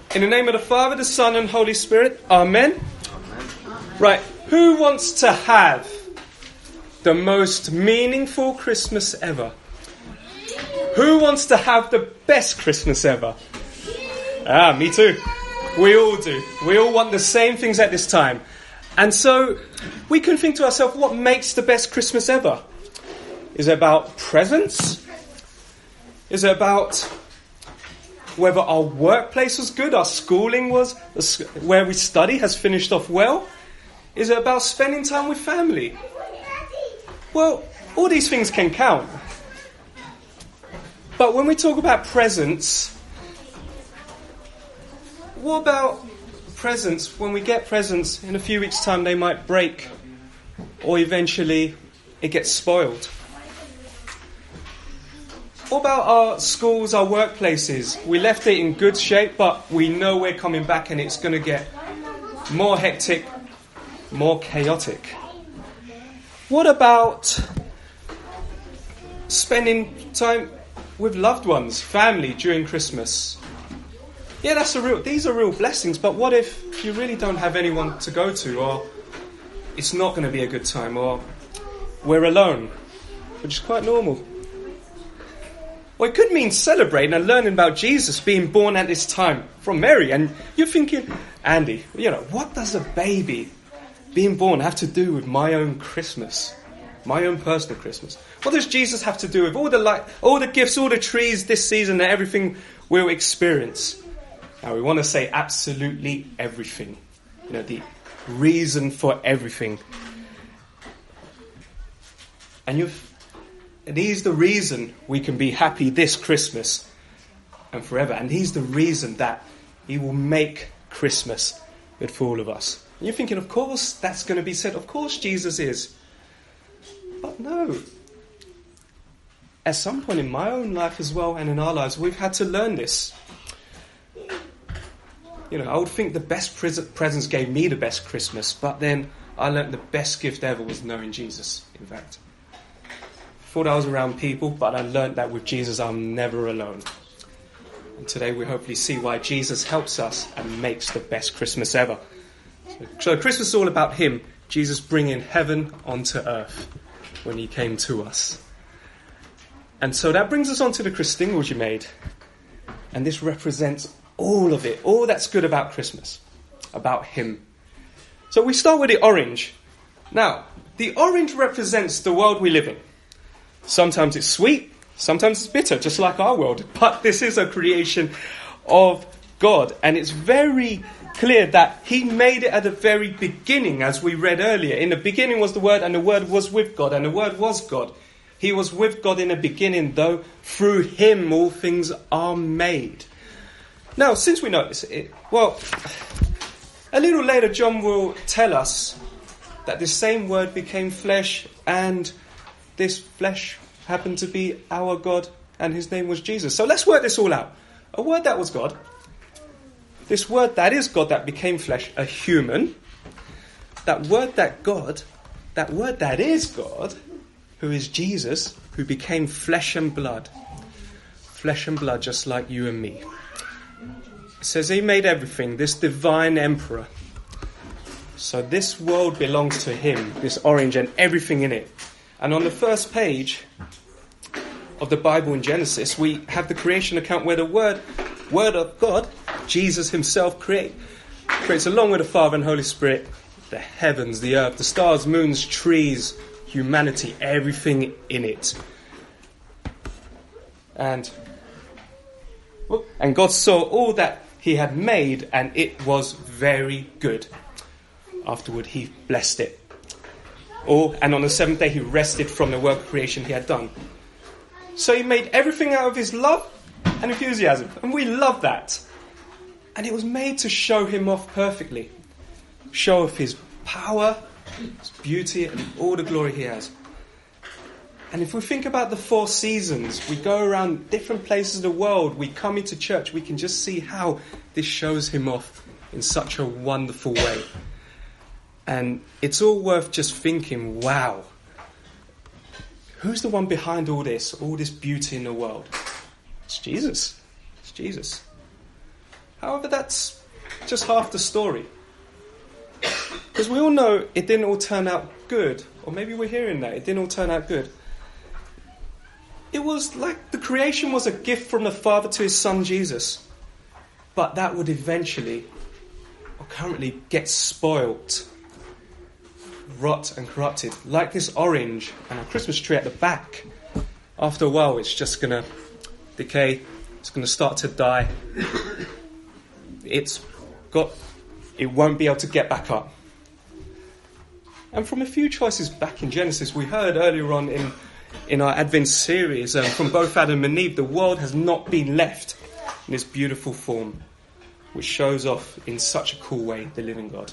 In the name of the Father, the Son, and Holy Spirit. Amen. Amen. Right. Who wants to have the most meaningful Christmas ever? Who wants to have the best Christmas ever? Me too. We all do. We all want the same things at this time. And so we can think to ourselves, what makes the best Christmas ever? Is it about presents? Is it about whether our workplace was good, our schooling was, where we study has finished off well? Is it about spending time with family? Well, all these things can count. But when we talk about presents, what about presents? When we get presents, in a few weeks' time they might break, or eventually it gets spoiled. What about our schools, our workplaces? We left it in good shape, but we know we're coming back and it's going to get more hectic, more chaotic. What about spending time with loved ones, family during Christmas? Yeah, these are real blessings, but what if you really don't have anyone to go to, or it's not going to be a good time, or we're alone, which is quite normal? Well, it could mean celebrating and learning about Jesus being born at this time from Mary. And you're thinking, Andy, what does a baby being born have to do with my own Christmas? My own personal Christmas? What does Jesus have to do with all the light, all the gifts, all the trees this season, and everything we'll experience? Now, we want to say absolutely everything. The reason for everything. And he's the reason we can be happy this Christmas and forever. And he's the reason that he will make Christmas good for all of us. And you're thinking, of course, that's going to be said. Of course, Jesus is. But no. At some point in my own life as well, and in our lives, we've had to learn this. I would think the best presents gave me the best Christmas, but then I learned the best gift ever was knowing Jesus, in fact. Thought I was around people, but I learned that with Jesus I'm never alone. And today we hopefully see why Jesus helps us and makes the best Christmas ever. So Christmas is all about him, Jesus bringing heaven onto earth when he came to us. And so that brings us on to the Christingles you made. And this represents all of it, all that's good about Christmas, about him. So we start with the orange. Now, the orange represents the world we live in. Sometimes it's sweet, sometimes it's bitter, just like our world. But this is a creation of God. And it's very clear that he made it at the very beginning, as we read earlier. In the beginning was the Word, and the Word was with God, and the Word was God. He was with God in the beginning, though through him all things are made. Now, since we know this, a little later John will tell us that this same Word became flesh, and this flesh happened to be our God, and his name was Jesus. So let's work this all out. A Word that was God, this Word that is God that became flesh, a human, that Word that is God, who is Jesus, who became flesh and blood just like you and me. It says he made everything, this divine emperor. So this world belongs to him, this orange and everything in it. And on the first page of the Bible in Genesis, we have the creation account where the word of God, Jesus himself, creates along with the Father and Holy Spirit, the heavens, the earth, the stars, moons, trees, humanity, everything in it. And God saw all that he had made, and it was very good. Afterward, he blessed it. And on the seventh day, he rested from the work of creation he had done. So he made everything out of his love and enthusiasm. And we love that. And it was made to show him off perfectly. Show off his power, his beauty, and all the glory he has. And if we think about the 4 seasons, we go around different places of the world, we come into church, we can just see how this shows him off in such a wonderful way. And it's all worth just thinking, wow, who's the one behind all this beauty in the world? It's Jesus. It's Jesus. However, that's just half the story. Because we all know it didn't all turn out good. Or maybe we're hearing that. It didn't all turn out good. It was like the creation was a gift from the Father to his Son, Jesus. But that would eventually, or currently, get spoilt, rot and corrupted. Like this orange and our Christmas tree at the back. After a while, it's just going to decay. It's going to start to die. It won't be able to get back up. And from a few choices back in Genesis, we heard earlier on in our Advent series, from both Adam and Eve, the world has not been left in this beautiful form, which shows off in such a cool way the living God.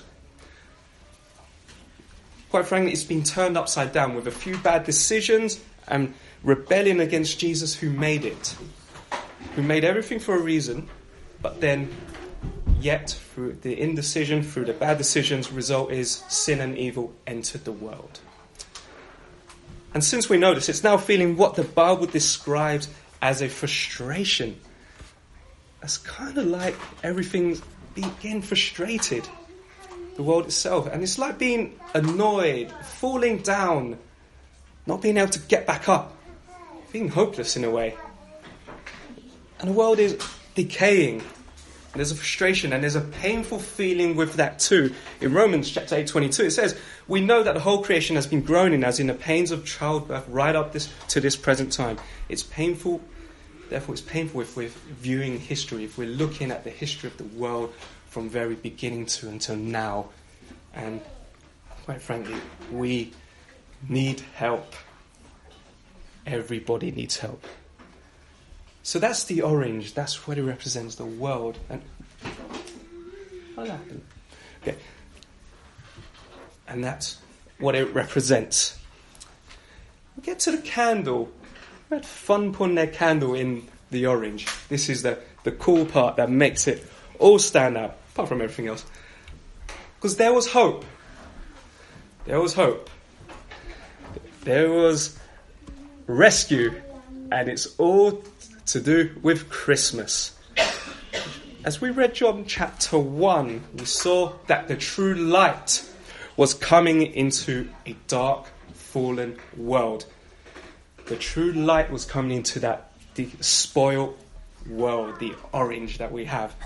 Quite frankly, it's been turned upside down with a few bad decisions and rebellion against Jesus who made it. Who made everything for a reason, but then yet through the indecision, through the bad decisions, result is sin and evil entered the world. And since we know this, it's now feeling what the Bible describes as a frustration. It's kind of like everything's being frustrated. The world itself. And it's like being annoyed, falling down, not being able to get back up, being hopeless in a way. And the world is decaying. And there's a frustration and there's a painful feeling with that too. In Romans chapter 8:22 it says, we know that the whole creation has been groaning as in the pains of childbirth right up to this present time. It's painful. Therefore it's painful if we're viewing history, if we're looking at the history of the world from very beginning to until now. And quite frankly, we need help. Everybody needs help. So that's the orange. That's what it represents, the world. And what happened? Okay. And that's what it represents. We get to the candle. We had fun putting their candle in the orange. This is the cool part that makes it all stand out, apart from everything else. Because there was hope. There was hope. There was rescue. And it's all to do with Christmas. As we read John chapter 1, we saw that the true light was coming into a dark, fallen world. The true light was coming into the spoiled world, the orange that we have.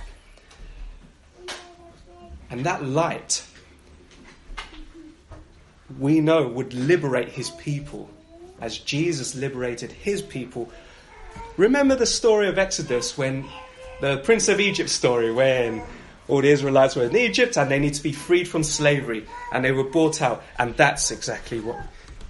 And that light, we know, would liberate his people, as Jesus liberated his people. Remember the story of Exodus, when the Prince of Egypt story, when all the Israelites were in Egypt and they need to be freed from slavery and they were brought out. And that's exactly what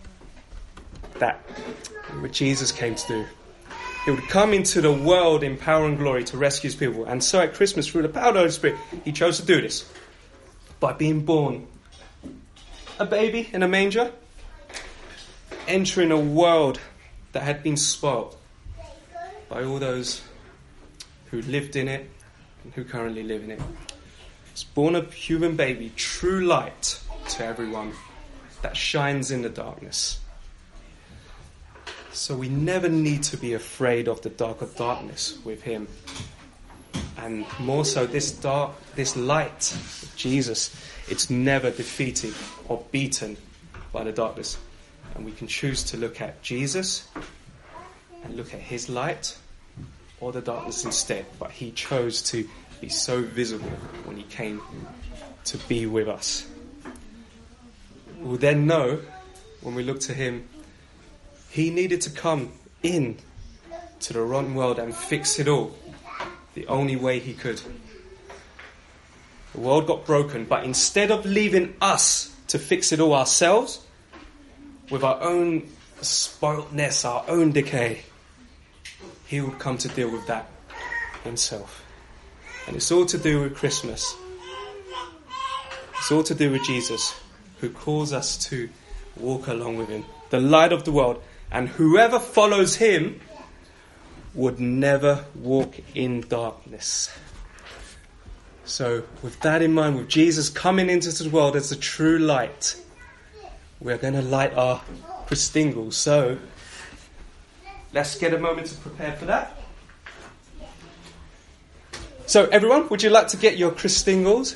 Jesus came to do. He would come into the world in power and glory to rescue his people. And so at Christmas, through the power of the Holy Spirit, he chose to do this by being born a baby in a manger, entering a world that had been spoilt by all those who lived in it and who currently live in it. It's born a human baby, true light to everyone that shines in the darkness. So we never need to be afraid of the dark of darkness with him. And more so, this light, Jesus, it's never defeated or beaten by the darkness. And we can choose to look at Jesus and look at his light or the darkness instead. But he chose to be so visible when he came to be with us. We'll then know, when we look to him, he needed to come in to the rotten world and fix it all. The only way he could. The world got broken, but instead of leaving us to fix it all ourselves, with our own spoiledness, our own decay, he would come to deal with that himself. And it's all to do with Christmas. It's all to do with Jesus, who calls us to walk along with him, the light of the world. And whoever follows him would never walk in darkness. So with that in mind, with Jesus coming into the world as the true light, we're going to light our Christingles. So let's get a moment to prepare for that. So everyone, would you like to get your Christingles?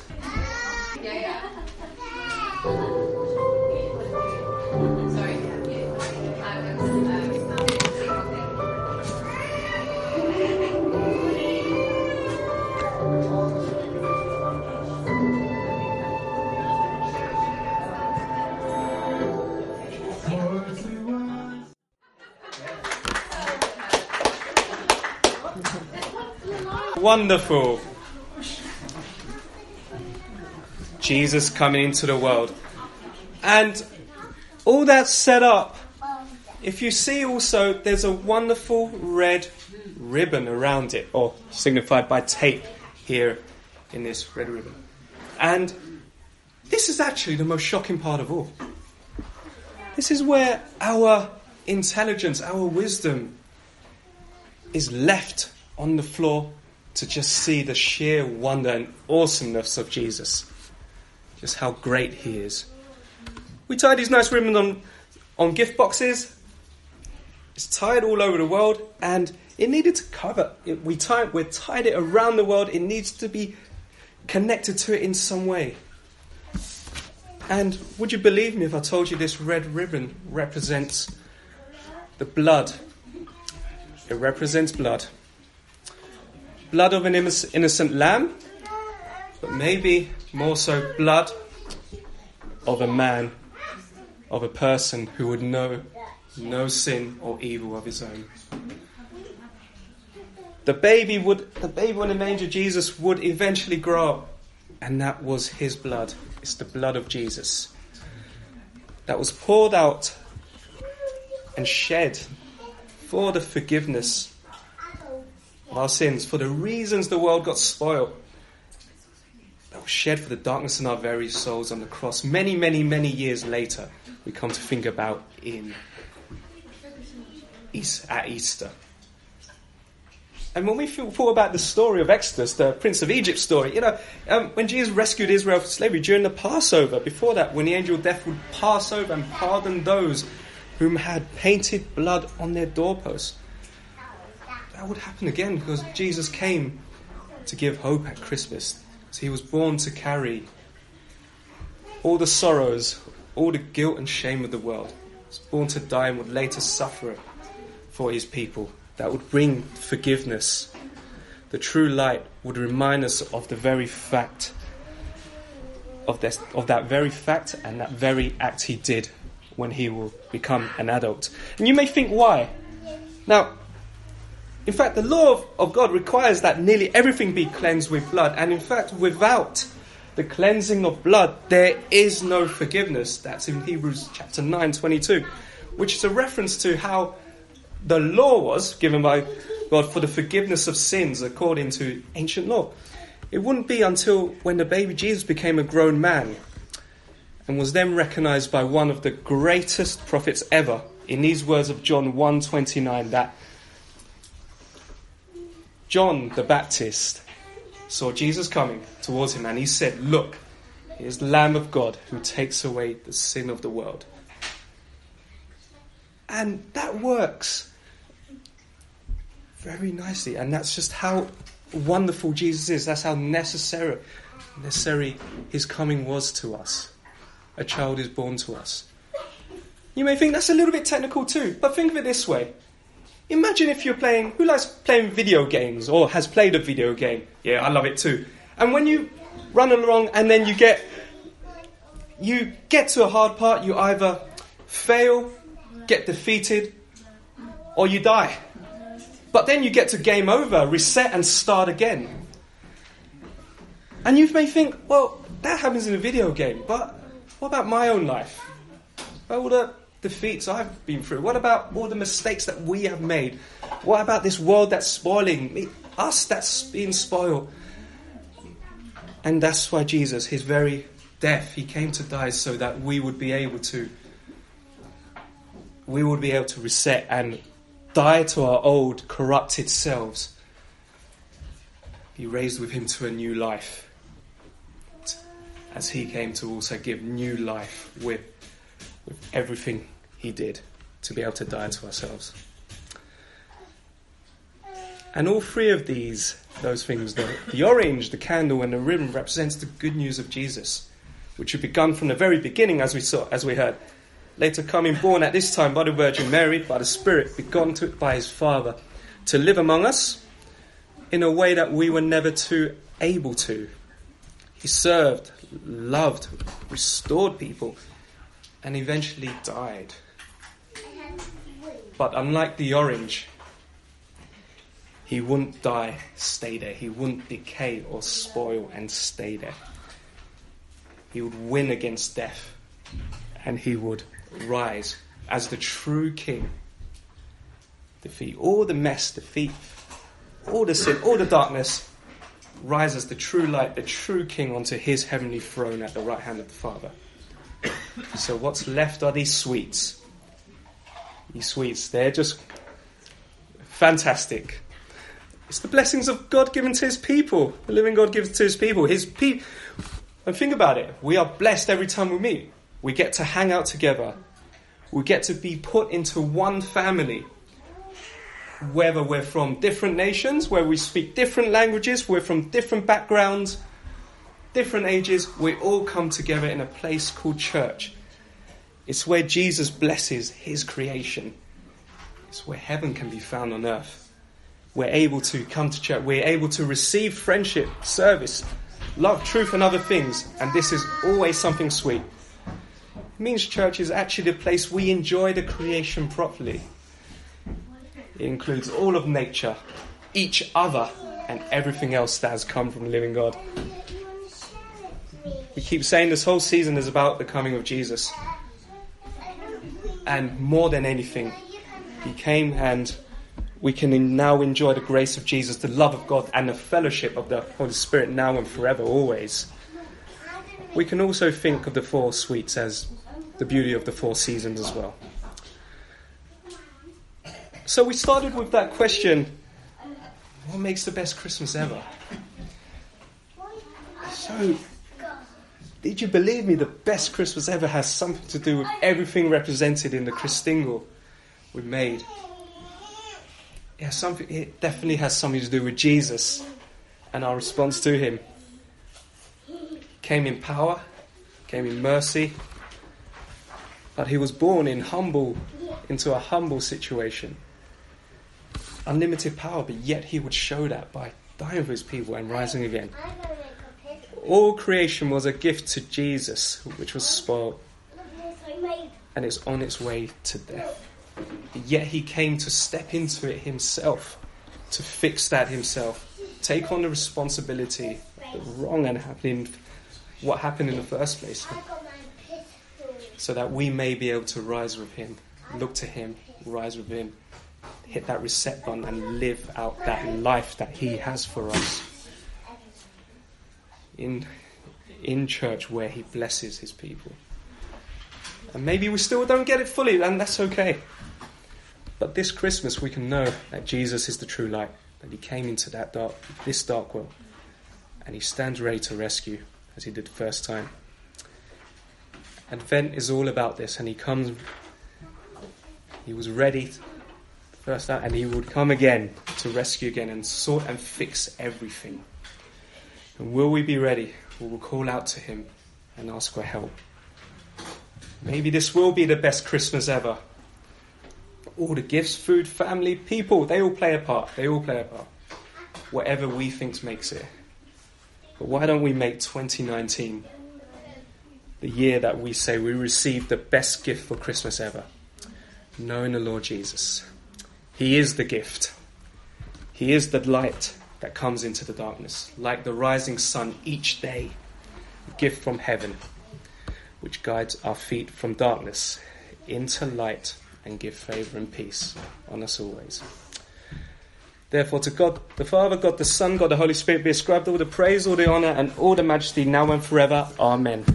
Wonderful. Jesus coming into the world. And all that's set up. If you see also, there's a wonderful red ribbon around it, or signified by tape here in this red ribbon. And this is actually the most shocking part of all. This is where our intelligence, our wisdom is left on the floor to just see the sheer wonder and awesomeness of Jesus. Just how great he is. We tied these nice ribbons on gift boxes. It's tied all over the world, and it needed to cover. We tied it around the world. It needs to be connected to it in some way. And would you believe me if I told you this red ribbon represents the blood? It represents blood. Blood of an innocent lamb, but maybe more so blood of a man, of a person who would know no sin or evil of his own. The baby in the manger, Jesus, would eventually grow up, and that was his blood. It's the blood of Jesus that was poured out and shed for the forgiveness of our sins, for the reasons the world got spoiled. That was shed for the darkness in our very souls on the cross. Many, many, many years later, we come to think about at Easter. And when we thought about the story of Exodus, the Prince of Egypt story, when Jesus rescued Israel from slavery during the Passover, before that, when the angel of death would pass over and pardon those whom had painted blood on their doorposts, that would happen again because Jesus came to give hope at Christmas. So he was born to carry all the sorrows, all the guilt and shame of the world. He was born to die and would later suffer for his people. That would bring forgiveness. The true light would remind us of the very fact of that very fact and that very act he did when he will become an adult. And you may think, why? Now, in fact, the law of God requires that nearly everything be cleansed with blood. And in fact, without the cleansing of blood, there is no forgiveness. That's in Hebrews chapter 9:22, which is a reference to how the law was given by God for the forgiveness of sins according to ancient law. It wouldn't be until when the baby Jesus became a grown man and was then recognized by one of the greatest prophets ever in these words of John 1:29 that John the Baptist saw Jesus coming towards him and he said, "Look, here's the Lamb of God who takes away the sin of the world." And that works very nicely. And that's just how wonderful Jesus is. That's how necessary his coming was to us. A child is born to us. You may think that's a little bit technical too, but think of it this way. Imagine if you're playing, who likes playing video games or has played a video game? Yeah, I love it too. And when you run along and then you get to a hard part, you either fail, get defeated, or you die. But then you get to game over, reset and start again. And you may think, well, that happens in a video game, but what about my own life? All the defeats I've been through? What about all the mistakes that we have made? What about this world that's spoiling me, us that's being spoiled? And that's why Jesus, his very death, he came to die so that we would be able to reset and die to our old corrupted selves. Be raised with him to a new life, as he came to also give new life with everything he did to be able to die to ourselves. And all three of these those things. The orange, the candle, and the ribbon represents the good news of Jesus, which had begun from the very beginning, as we heard. Later coming, born at this time by the Virgin Mary, by the Spirit, begotten by his Father, to live among us in a way that we were never too able to. He served, loved, restored people, and eventually died. But unlike the orange, he wouldn't die, stay there. He wouldn't decay or spoil and stay there. He would win against death, and he would rise as the true king. Defeat all the mess, defeat all the sin, all the darkness, rise as the true light, the true king onto his heavenly throne at the right hand of the Father. So what's left are these sweets. These sweets, they're just fantastic. It's the blessings of God given to his people. The living God gives to his people. And think about it. We are blessed every time we meet. We get to hang out together. We get to be put into one family. Whether we're from different nations, where we speak different languages, we're from different backgrounds, different ages, we all come together in a place called church. It's where Jesus blesses his creation. It's where heaven can be found on earth. We're able to come to church. We're able to receive friendship, service, love, truth, and other things. And this is always something sweet. It means church is actually the place we enjoy the creation properly. It includes all of nature, each other, and everything else that has come from the living God. We keep saying this whole season is about the coming of Jesus. And more than anything, he came, and we can now enjoy the grace of Jesus, the love of God, and the fellowship of the Holy Spirit now and forever, always. We can also think of the four sweets as the beauty of the four seasons as well. So we started with that question, what makes the best Christmas ever? So, did you believe me? The best Christmas ever has something to do with everything represented in the Christingle we made. It definitely has something to do with Jesus and our response to him. He came in power, came in mercy, but he was born into a humble situation. Unlimited power, but yet he would show that by dying for his people and rising again. All creation was a gift to Jesus, which was spoiled, and it's on its way to death. Yet he came to step into it himself, to fix that himself, take on the responsibility of the wrong and what happened in the first place, so that we may be able to rise with him, look to him, rise with him, hit that reset button and live out that life that he has for us. In church where he blesses his people. And maybe we still don't get it fully, and that's okay. But this Christmas we can know that Jesus is the true light, that he came into this dark world, and he stands ready to rescue, as he did the first time. Advent is all about this, and he was ready first time, and he would come again to rescue again and sort and fix everything. And will we be ready? We will call out to him and ask for help. Maybe this will be the best Christmas ever. All the gifts, food, family, people, they all play a part. Whatever we think makes it. But why don't we make 2019 the year that we say we received the best gift for Christmas ever? Knowing the Lord Jesus. He is the gift. He is the light that comes into the darkness, like the rising sun each day, a gift from heaven, which guides our feet from darkness into light and give favour and peace on us always. Therefore, to God the Father, God the Son, God the Holy Spirit be ascribed all the praise, all the honour, and all the majesty now and forever. Amen.